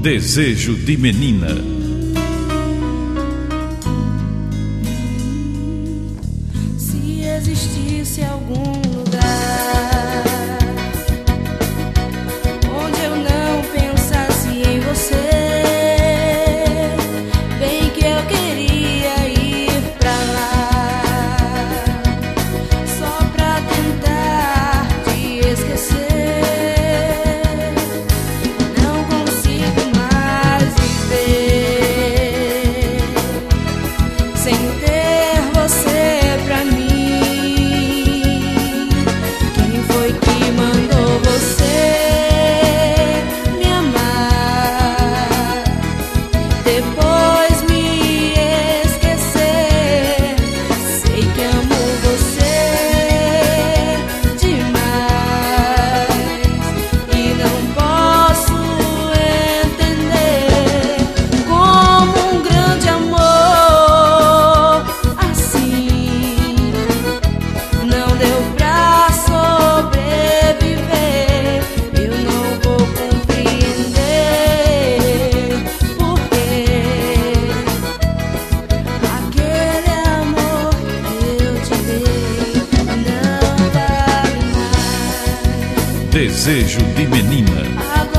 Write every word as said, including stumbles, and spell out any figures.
Desejo de Menina. Se existisse algum lugar onde eu não pensasse em você, bem que eu queria ir pra lá, só pra tentar te esquecer. Não consigo mais viver sem ter você pra mim. Quem foi que mandou você me amar, depois me esquecer? Sei que amo você demais e não posso entender como um grande amor assim não deu pra sobreviver. Eu não vou compreender porque aquele amor que eu te dei não vale mais. Desejo de Menina. Agora